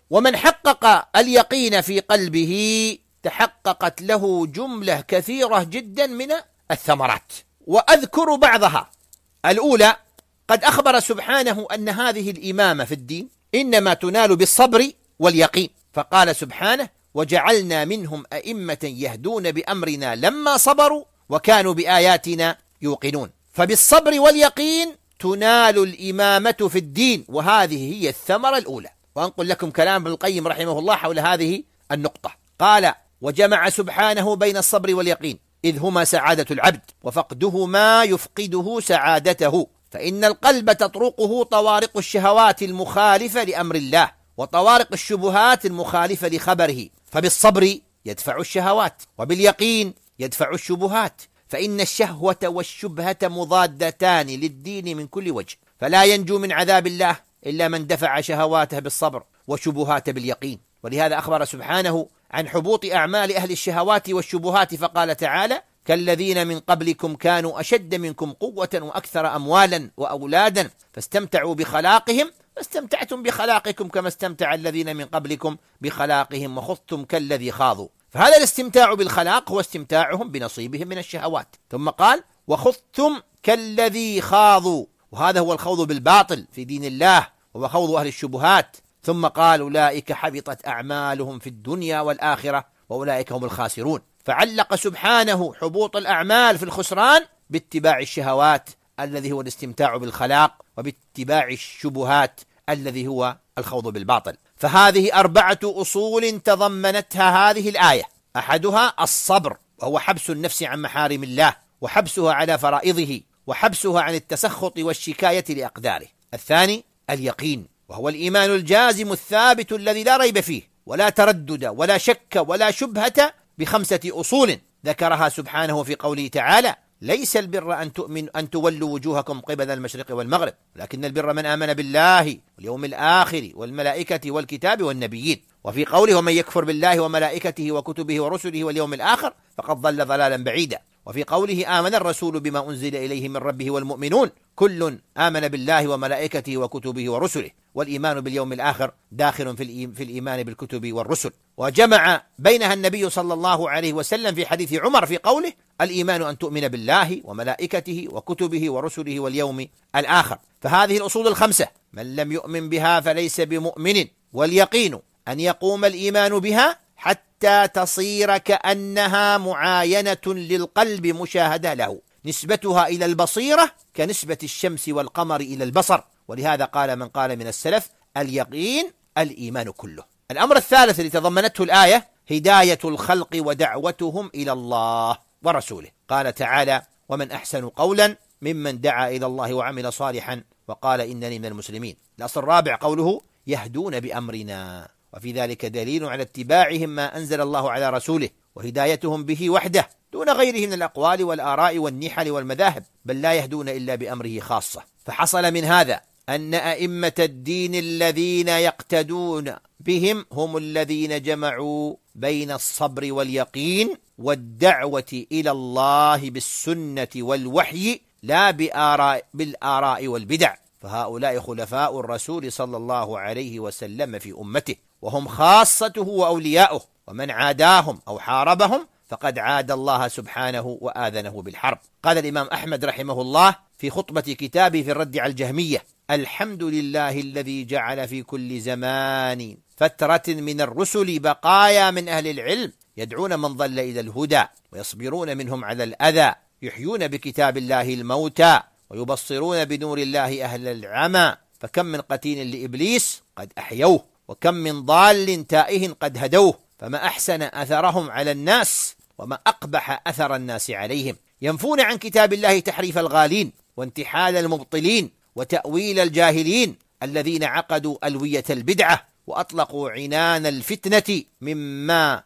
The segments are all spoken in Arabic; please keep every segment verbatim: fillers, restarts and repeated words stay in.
ومن حقق اليقين في قلبه تحققت له جملة كثيرة جدا من الثمرات، وأذكر بعضها. الأولى: قد أخبر سبحانه أن هذه الإمامة في الدين إنما تنال بالصبر واليقين، فقال سبحانه: وجعلنا منهم أئمة يهدون بأمرنا لما صبروا وكانوا بآياتنا يوقنون. فبالصبر واليقين تنال الإمامة في الدين، وهذه هي الثمرة الأولى. وأنقل لكم كلام ابن القيم رحمه الله حول هذه النقطة. قال: وجمع سبحانه بين الصبر واليقين، إذ هما سعادة العبد، وفقدهما يفقده سعادته، فإن القلب تطرقه طوارق الشهوات المخالفة لأمر الله، وطوارق الشبهات المخالفة لخبره، فبالصبر يدفع الشهوات، وباليقين يدفع الشبهات، فإن الشهوة والشبهة مضادتان للدين من كل وجه، فلا ينجو من عذاب الله إلا من دفع شهواته بالصبر وشبهات باليقين. ولهذا أخبر سبحانه عن حبوط أعمال أهل الشهوات والشبهات، فقال تعالى: كالذين من قبلكم كانوا أشد منكم قوة وأكثر أموالا وأولادا فاستمتعوا بخلاقهم فاستمتعتم بخلاقكم كما استمتع الذين من قبلكم بخلاقهم وخضتم كالذي خاضوا. فهذا الاستمتاع بالخلاق هو استمتاعهم بنصيبهم من الشهوات. ثم قال: وخضتم كالذي خاضوا، وهذا هو الخوض بالباطل في دين الله، وهو خوض أهل الشبهات. ثم قال: أولئك حبطت أعمالهم في الدنيا والآخرة وأولئك هم الخاسرون. فعلق سبحانه حبوط الأعمال في الخسران باتباع الشهوات الذي هو الاستمتاع بالخلاق، وباتباع الشبهات الذي هو الخوض بالباطل. فهذه أربعة أصول تضمنتها هذه الآية: أحدها الصبر، وهو حبس النفس عن محارم الله وحبسها على فرائضه وحبسها عن التسخط والشكاية لأقداره. الثاني اليقين، وهو الإيمان الجازم الثابت الذي لا ريب فيه ولا تردد ولا شك ولا شبهة، بخمسة أصول ذكرها سبحانه في قوله تعالى: ليس البر أن تؤمن أن تولوا وجوهكم قبل المشرق والمغرب، لكن البر من آمن بالله واليوم الآخر والملائكة والكتاب والنبيين. وفي قوله: ومن يكفر بالله وملائكته وكتبه ورسله واليوم الآخر فقد ضل ضلالا بعيدا. وفي قوله: آمن الرسول بما أنزل إليه من ربه والمؤمنون كل آمن بالله وملائكته وكتبه ورسله، والإيمان باليوم الآخر داخل في الإيمان بالكتب والرسل. وجمع بينها النبي صلى الله عليه وسلم في حديث عمر في قوله: الإيمان أن تؤمن بالله وملائكته وكتبه ورسله واليوم الآخر. فهذه الأصول الخمسة من لم يؤمن بها فليس بمؤمن، واليقين أن يقوم الإيمان بها حتى تصير كأنها معاينة للقلب مشاهدة له، نسبتها إلى البصيرة كنسبة الشمس والقمر إلى البصر. ولهذا قال من قال من السلف: اليقين الإيمان كله. الأمر الثالث الذي تضمنته الآية هداية الخلق ودعوتهم إلى الله ورسوله. قال تعالى: ومن أحسن قولا ممن دعا إلى الله وعمل صالحا وقال إنني من المسلمين. الأصل الرابع قوله: يهدون بأمرنا، وفي ذلك دليل على اتباعهم ما أنزل الله على رسوله وهدايتهم به وحده دون غيره من الأقوال والآراء والنحل والمذاهب، بل لا يهدون إلا بأمره خاصة. فحصل من هذا أن أئمة الدين الذين يقتدون بهم هم الذين جمعوا بين الصبر واليقين والدعوة إلى الله بالسنة والوحي لا بآراء بالآراء والبدع. فهؤلاء خلفاء الرسول صلى الله عليه وسلم في أمته، وهم خاصته وأولياؤه، ومن عاداهم أو حاربهم فقد عاد الله سبحانه وآذنه بالحرب. قال الإمام أحمد رحمه الله في خطبة كتابه في الرد على الجهمية: الحمد لله الذي جعل في كل زمان فترة من الرسل بقايا من أهل العلم يدعون من ضل إلى الهدى ويصبرون منهم على الأذى، يحيون بكتاب الله الموتى ويبصرون بنور الله أهل العمى. فكم من قتيل لإبليس قد أحيوه، وكم من ضال تائه قد هدوه، فما أحسن أثرهم على الناس وما أقبح أثر الناس عليهم. ينفون عن كتاب الله تحريف الغالين وانتحال المبطلين وتأويل الجاهلين الذين عقدوا ألوية البدعة وأطلقوا عنان الفتنة مما,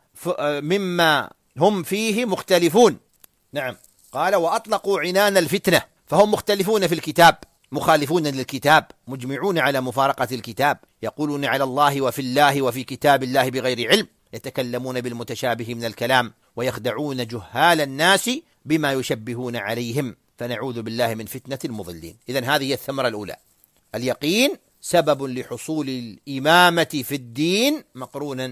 مما هم فيه مختلفون. نعم، قال: وأطلقوا عنان الفتنة، فهم مختلفون في الكتاب، مخالفون للكتاب، مجمعون على مفارقة الكتاب، يقولون على الله وفي الله وفي كتاب الله بغير علم، يتكلمون بالمتشابه من الكلام ويخدعون جهال الناس بما يشبهون عليهم، فنعوذ بالله من فتنة المضلين. إذن هذه هي الثمرة الأولى: اليقين سبب لحصول الإمامة في الدين مقرونا